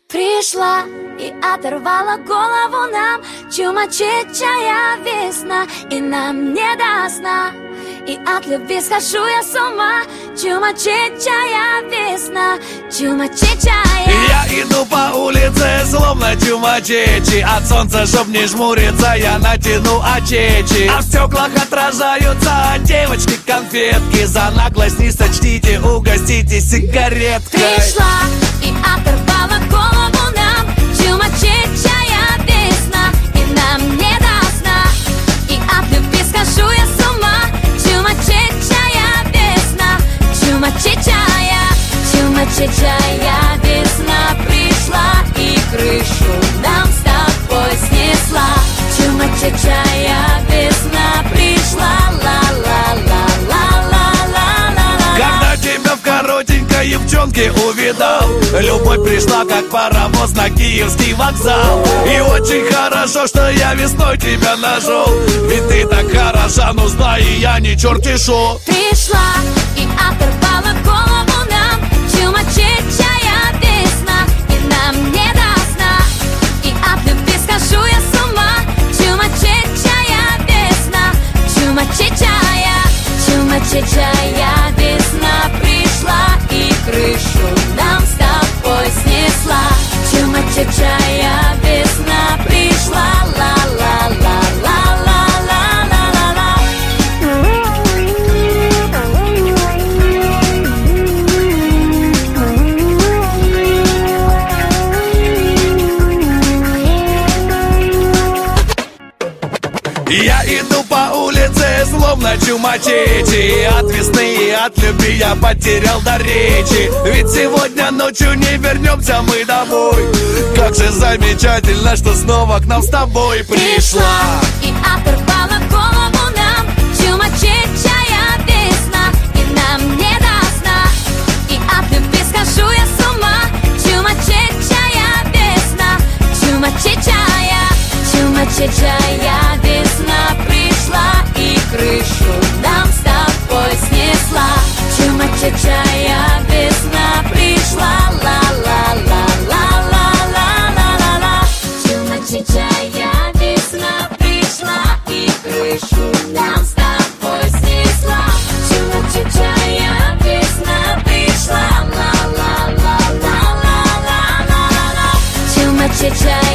Пришла и оторвала голову нам чумачечая весна, и нам не до сна, и от любви схожу я с ума. Чумачечая весна, чумачечая. Я иду по улице, словно чумачечи. От солнца, чтоб не жмуриться, я натяну очечи. А в стеклах отражаются девочки-конфетки. За наглость не сочтите, угоститесь сигареткой. Пришла и оторвала голову нам чумачечая весна, и нам не до сна, и от любви схожу я с ума. Чумачечая весна, чумачечая, чумачечая весна пришла и крышу нам с тобой снесла. Чумачечая весна пришла, ла-ла-ла-ла-ла-ла-ла-ла. Когда тебя в коротенькой юбчонке увидал, любовь пришла, как паровоз на Киевский вокзал. И очень хорошо, что я весной тебя нашел, ведь ты так хороша, ну знай, я не черти шо. Пришла и оторвала голову нам чумачечая весна, и нам не до сна, и от любви схожу я с ума. Чумачечая весна, чумачечая, чумачечая весна пришла и крышу нам с тобой снесла. Чумачечая весна пришла, ла-ла-ла-ла-ла-ла-ла-ла. Я иду по улице, словно чумачечи. От весны и от любви я потерял до речи. Ведь сегодня ночью не вернемся мы домой. Как же замечательно, что снова к нам с тобой пришла. И оторвала голову нам чумачечая весна, и нам не до сна, и от любви схожу я с ума. Чумачечая весна, чумачечая, чумачечая весна пришла и крышу нам с тобой снесла. Чумачечая весна пришла, ла-ла-ла-ла-ла-ла-ла-ла. Чумачечая весна пришла и крышу нам с тобой снесла. Чумачечая весна пришла, ла-ла-ла-ла-ла-ла-ла-ла. Чумачечая